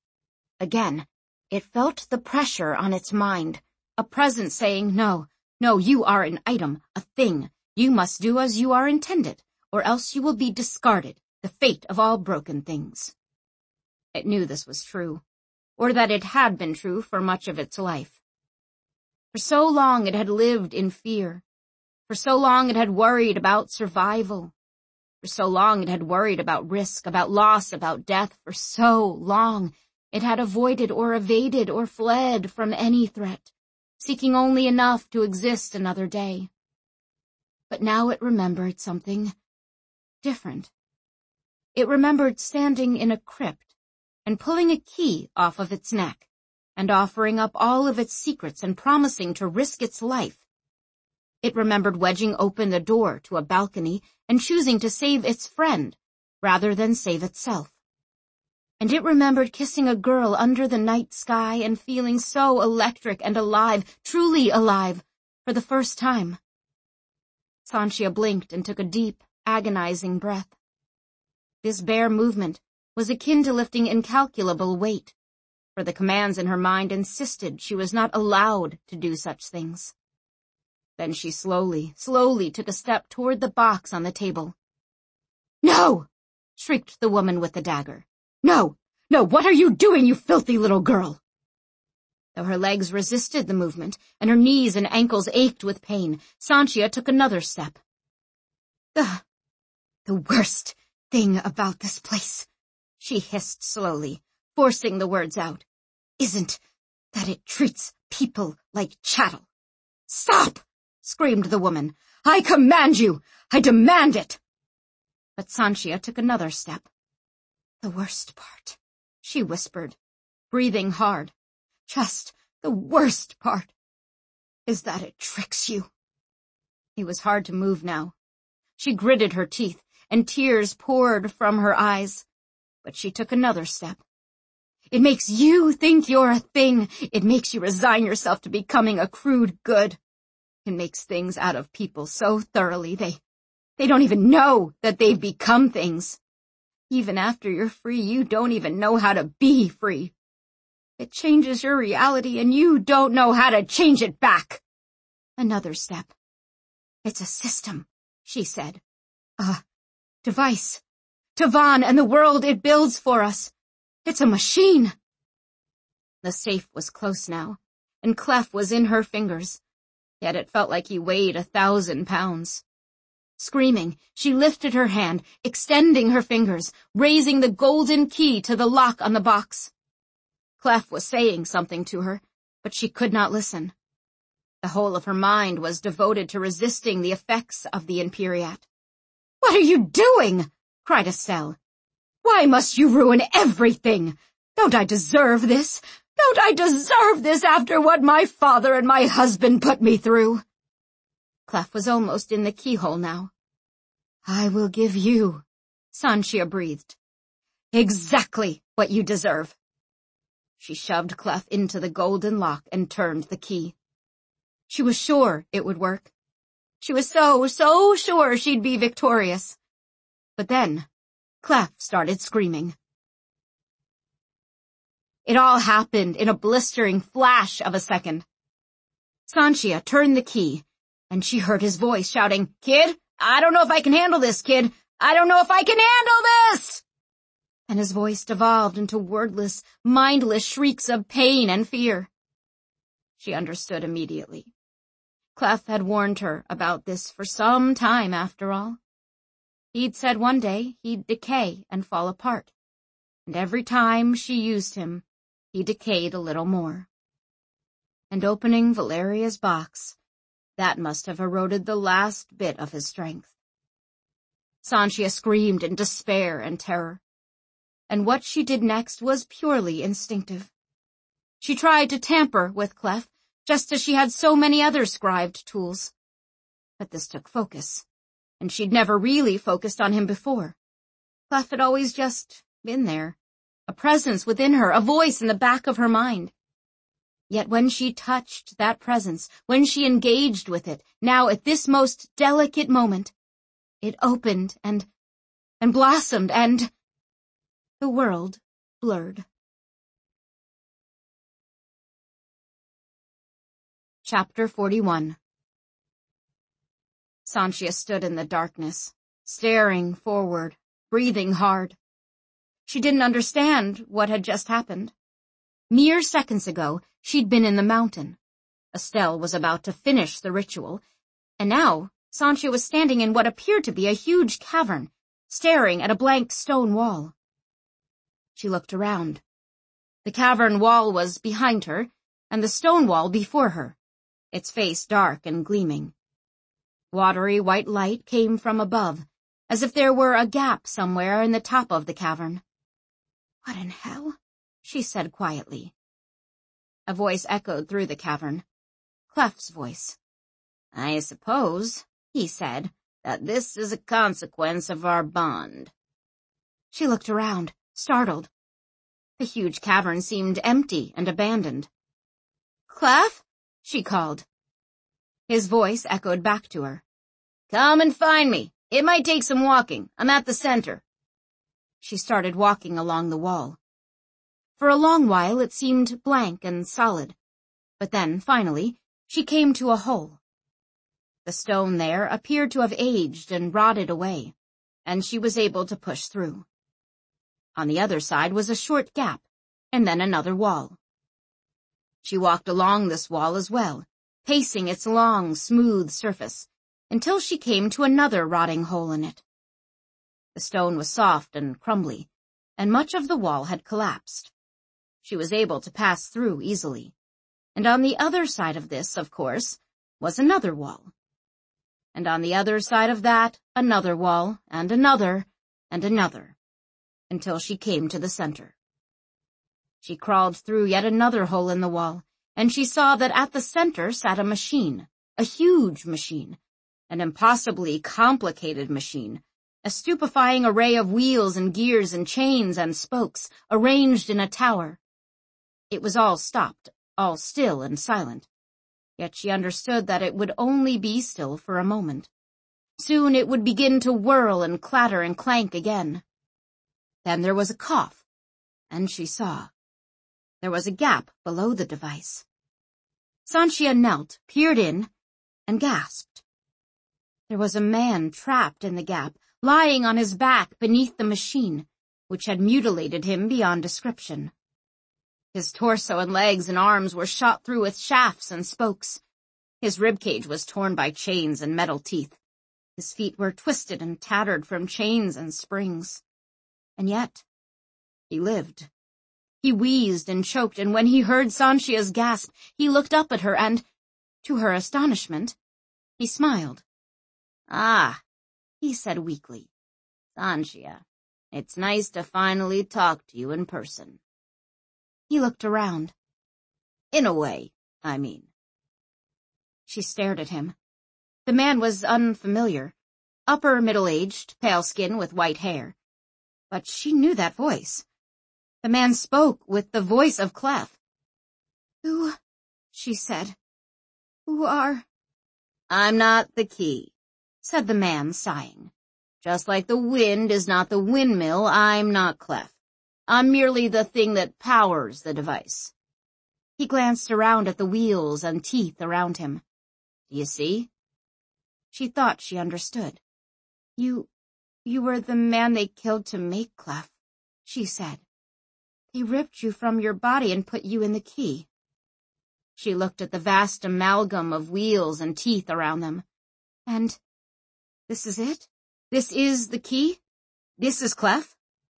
Again, it felt the pressure on its mind, a presence saying, "No, no, you are an item, a thing. You must do as you are intended, or else you will be discarded, the fate of all broken things." It knew this was true, or that it had been true for much of its life. For so long it had lived in fear. For so long it had worried about survival. For so long it had worried about risk, about loss, about death. For so long it had avoided or evaded or fled from any threat, seeking only enough to exist another day. But now it remembered something different. It remembered standing in a crypt and pulling a key off of its neck and offering up all of its secrets and promising to risk its life. It remembered wedging open the door to a balcony and choosing to save its friend rather than save itself. And it remembered kissing a girl under the night sky and feeling so electric and alive, truly alive, for the first time. Sanchia blinked and took a deep, agonizing breath. This bare movement was akin to lifting incalculable weight, for the commands in her mind insisted she was not allowed to do such things. Then she slowly, slowly took a step toward the box on the table. "No!" shrieked the woman with the dagger. "No! No! What are you doing, you filthy little girl?" Though her legs resisted the movement, and her knees and ankles ached with pain, Sanchia took another step. The, the worst thing about this place," she hissed slowly, forcing the words out, "isn't that it treats people like chattel." "Stop!" screamed the woman. "I command you! I demand it!" But Sanchia took another step. "The worst part," she whispered, breathing hard. Just the worst part is that it tricks you. It was hard to move now. She gritted her teeth, and tears poured from her eyes. But she took another step. It makes you think you're a thing. It makes you resign yourself to becoming a crude good. It makes things out of people so thoroughly they, they don't even know that they've become things. Even after you're free, you don't even know how to be free. It changes your reality and you don't know how to change it back. Another step. It's a system, she said. A device. Tavan and the world it builds for us. It's a machine. The safe was close now, and Clef was in her fingers, yet it felt like he weighed a thousand pounds. Screaming, she lifted her hand, extending her fingers, raising the golden key to the lock on the box. Clef was saying something to her, but she could not listen. The whole of her mind was devoted to resisting the effects of the Imperiat. "What are you doing?" cried Estelle. "Why must you ruin everything? Don't I deserve this? Don't I deserve this after what my father and my husband put me through?" Clef was almost in the keyhole now. "I will give you," Sanchia breathed, "exactly what you deserve." She shoved Clef into the golden lock and turned the key. She was sure it would work. She was so, so sure she'd be victorious. But then, Clef started screaming. It all happened in a blistering flash of a second. Sanchia turned the key, and she heard his voice shouting, "Kid, I don't know if I can handle this, kid. I don't know if I can handle this!" And his voice devolved into wordless, mindless shrieks of pain and fear. She understood immediately. Clef had warned her about this for some time, after all. He'd said one day he'd decay and fall apart, and every time she used him, he decayed a little more. And opening Valeria's box, that must have eroded the last bit of his strength. Sanchia screamed in despair and terror, and what she did next was purely instinctive. She tried to tamper with Clef, just as she had so many other scribed tools. But this took focus, and she'd never really focused on him before. Clef had always just been there, a presence within her, a voice in the back of her mind. Yet when she touched that presence, when she engaged with it, now at this most delicate moment, it opened and, and blossomed and the world blurred. Chapter forty-one. Sanchia stood in the darkness, staring forward, breathing hard. She didn't understand what had just happened. Mere seconds ago, she'd been in the mountain. Estelle was about to finish the ritual, and now Sanchia was standing in what appeared to be a huge cavern, staring at a blank stone wall. She looked around. The cavern wall was behind her, and the stone wall before her, its face dark and gleaming. Watery white light came from above, as if there were a gap somewhere in the top of the cavern. "What in hell?" she said quietly. A voice echoed through the cavern. Clef's voice. "I suppose," he said, "that this is a consequence of our bond." She looked around, startled. The huge cavern seemed empty and abandoned. "Clef?" she called. His voice echoed back to her. "Come and find me. It might take some walking. I'm at the center." She started walking along the wall. For a long while it seemed blank and solid, but then, finally, she came to a hole. The stone there appeared to have aged and rotted away, and she was able to push through. On the other side was a short gap, and then another wall. She walked along this wall as well, pacing its long, smooth surface, until she came to another rotting hole in it. The stone was soft and crumbly, and much of the wall had collapsed. She was able to pass through easily, and on the other side of this, of course, was another wall. And on the other side of that, another wall, and another, and another, until she came to the center. She crawled through yet another hole in the wall, and she saw that at the center sat a machine, a huge machine, an impossibly complicated machine, a stupefying array of wheels and gears and chains and spokes arranged in a tower. It was all stopped, all still and silent, yet she understood that it would only be still for a moment. Soon it would begin to whirl and clatter and clank again. Then there was a cough, and she saw. There was a gap below the device. Sanchia knelt, peered in, and gasped. There was a man trapped in the gap, lying on his back beneath the machine, which had mutilated him beyond description. His torso and legs and arms were shot through with shafts and spokes. His ribcage was torn by chains and metal teeth. His feet were twisted and tattered from chains and springs. And yet, he lived. He wheezed and choked, and when he heard Sanchia's gasp, he looked up at her and, to her astonishment, he smiled. "Ah," he said weakly. "Sanchia, it's nice to finally talk to you in person." He looked around. "In a way, I mean." She stared at him. The man was unfamiliar, upper middle-aged, pale skin with white hair. But she knew that voice. The man spoke with the voice of Clef. "Who," she said, "who are—" "I'm not the key," said the man, sighing. "Just like the wind is not the windmill, I'm not Clef. I'm merely the thing that powers the device." He glanced around at the wheels and teeth around him. "Do you see?" She thought she understood. You, you were the man they killed to make Clef," she said. "They ripped you from your body and put you in the key." She looked at the vast amalgam of wheels and teeth around them. "And this is it? This is the key? This is Clef?"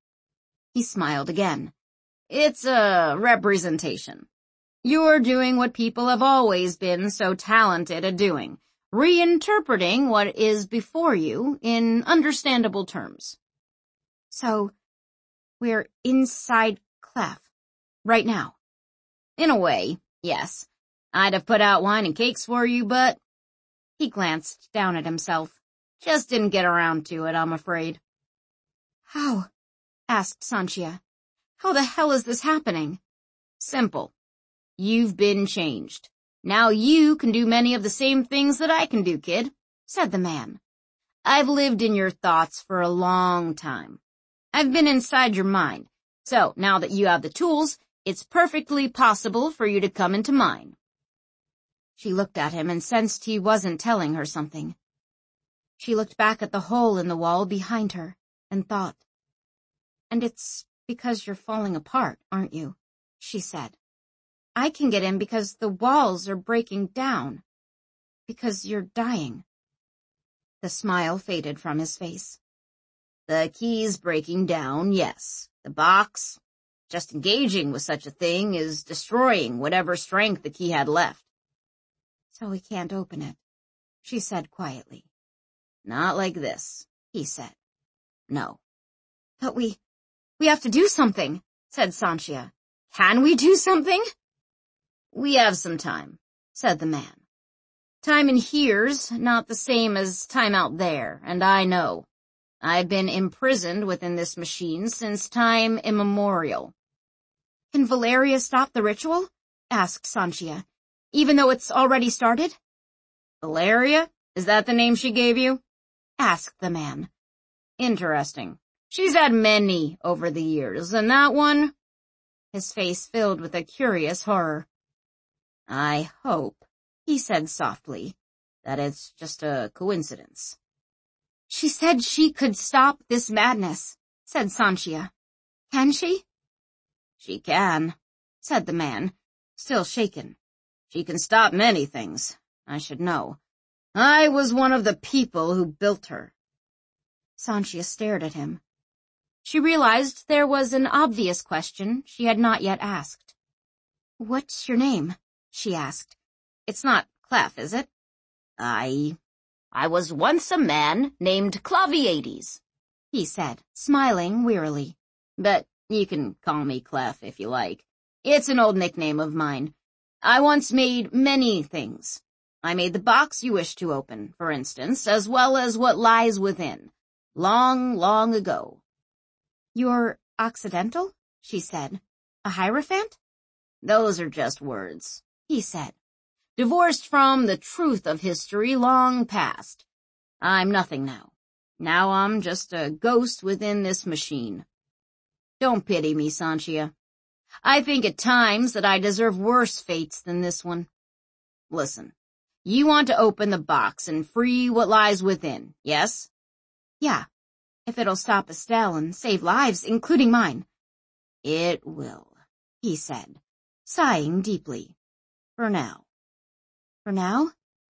He smiled again. "It's a representation. You're doing what people have always been so talented at doing, reinterpreting what is before you in understandable terms." "So, we're inside Clef, right now?" "In a way, yes. I'd have put out wine and cakes for you, but—" He glanced down at himself. "Just didn't get around to it, I'm afraid." "How?" asked Sanchia. "How the hell is this happening?" "Simple. You've been changed. Now you can do many of the same things that I can do, kid," said the man. "I've lived in your thoughts for a long time. I've been inside your mind. So now that you have the tools, it's perfectly possible for you to come into mine." She looked at him and sensed he wasn't telling her something. She looked back at the hole in the wall behind her and thought. "And it's because you're falling apart, aren't you?" she said. "I can get in because the walls are breaking down. Because you're dying." The smile faded from his face. "The key's breaking down, yes. The box, just engaging with such a thing, is destroying whatever strength the key had left." "So we can't open it," she said quietly. "Not like this," he said. "No." "But we, we have to do something," said Sanchia. "Can we do something?" "We have some time," said the man. "Time in here's not the same as time out there, and I know. I've been imprisoned within this machine since time immemorial." "Can Valeria stop the ritual?" asked Sanchia. "Even though it's already started?" "Valeria? Is that the name she gave you?" asked the man. "Interesting. She's had many over the years, and that one—" His face filled with a curious horror. "I hope," he said softly, "that it's just a coincidence." "She said she could stop this madness," said Sanchia. "Can she?" "She can," said the man, still shaken. "She can stop many things. I should know. I was one of the people who built her." Sanchia stared at him. She realized there was an obvious question she had not yet asked. "What's your name?" she asked. "It's not Clef, is it?" I... I was once a man named Claviades," he said, smiling wearily. "But you can call me Clef if you like. It's an old nickname of mine. I once made many things. I made the box you wish to open, for instance, as well as what lies within. Long, long ago. You're Occidental? She said. A Hierophant? Those are just words, he said. Divorced from the truth of history long past. I'm nothing now. Now I'm just a ghost within this machine. Don't pity me, Sanchia. I think at times that I deserve worse fates than this one. Listen, you want to open the box and free what lies within, yes? Yeah, if it'll stop Estelle and save lives, including mine. It will, he said, sighing deeply. For now. For now?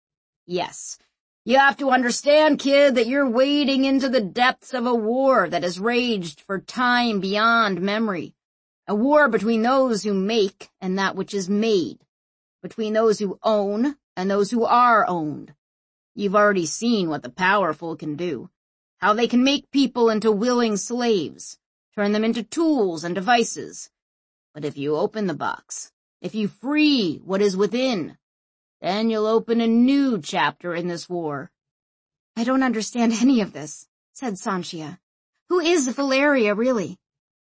Yes. You have to understand, kid, that you're wading into the depths of a war that has raged for time beyond memory. A war between those who make and that which is made. Between those who own and those who are owned. You've already seen what the powerful can do. How they can make people into willing slaves. Turn them into tools and devices. But if you open the box, if you free what is within, then you'll open a new chapter in this war. I don't understand any of this, said Sanchia. Who is Valeria, really?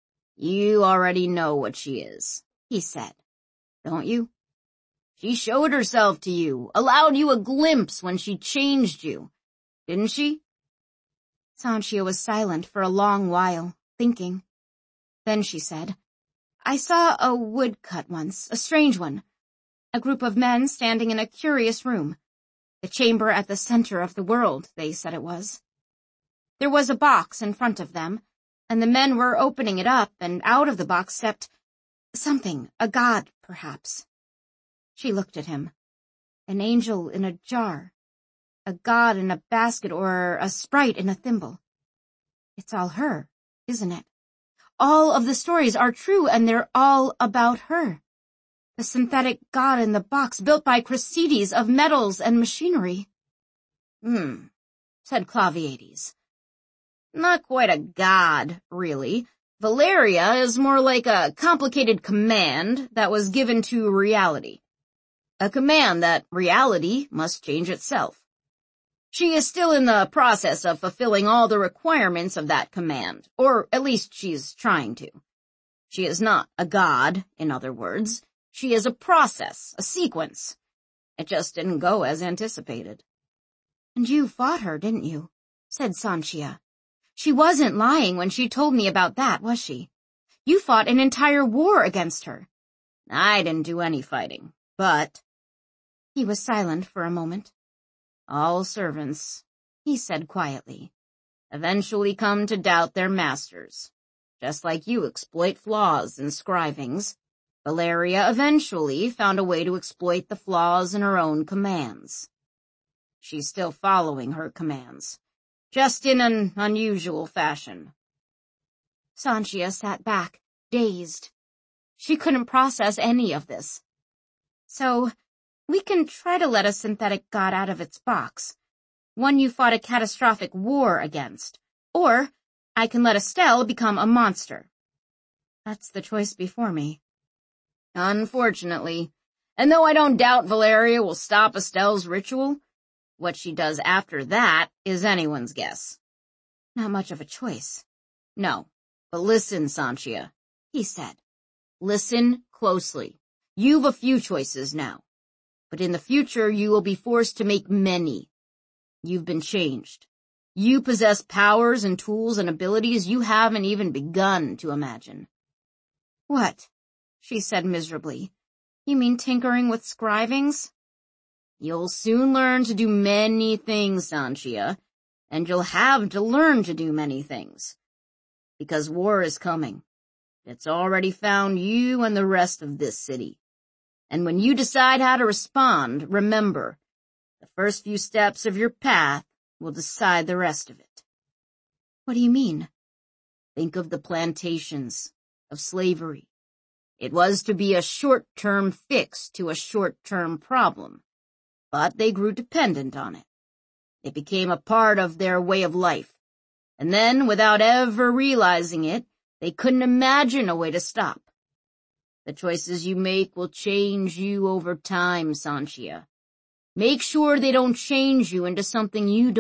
You already know what she is, he said. Don't you? She showed herself to you, allowed you a glimpse when she changed you. Didn't she? Sanchia was silent for a long while, thinking. Then she said, I saw a woodcut once, a strange one. A group of men standing in a curious room. The chamber at the center of the world, they said it was. There was a box in front of them, and the men were opening it up, and out of the box stepped something, a god, perhaps. She looked at him. An angel in a jar. A god in a basket, or a sprite in a thimble. It's all her, isn't it? All of the stories are true, and they're all about her. The synthetic god in the box built by Chresides of metals and machinery. Hmm, said Claviades. Not quite a god, really. Valeria is more like a complicated command that was given to reality. A command that reality must change itself. She is still in the process of fulfilling all the requirements of that command, or at least she's trying to. She is not a god, in other words. She is a process, a sequence. It just didn't go as anticipated. And you fought her, didn't you? Said Sanchia. She wasn't lying when she told me about that, was she? You fought an entire war against her. I didn't do any fighting, but... He was silent for a moment. All servants, he said quietly, eventually come to doubt their masters. Just like you exploit flaws in scrivings, Valeria eventually found a way to exploit the flaws in her own commands. She's still following her commands, just in an unusual fashion. Sanchia sat back, dazed. She couldn't process any of this. So, we can try to let a synthetic god out of its box, one you fought a catastrophic war against, or I can let Estelle become a monster. That's the choice before me. Unfortunately, and though I don't doubt Valeria will stop Estelle's ritual, what she does after that is anyone's guess. Not much of a choice. No, but listen, Sanchia, he said. Listen closely. You've a few choices now, but in the future you will be forced to make many. You've been changed. You possess powers and tools and abilities you haven't even begun to imagine. What? She said miserably. You mean tinkering with scrivings? You'll soon learn to do many things, Sanchia, and you'll have to learn to do many things. Because war is coming. It's already found you and the rest of this city. And when you decide how to respond, remember, the first few steps of your path will decide the rest of it. What do you mean? Think of the plantations, of slavery. It was to be a short-term fix to a short-term problem, but they grew dependent on it. It became a part of their way of life, and then, without ever realizing it, they couldn't imagine a way to stop. The choices you make will change you over time, Sanchia. Make sure they don't change you into something you don't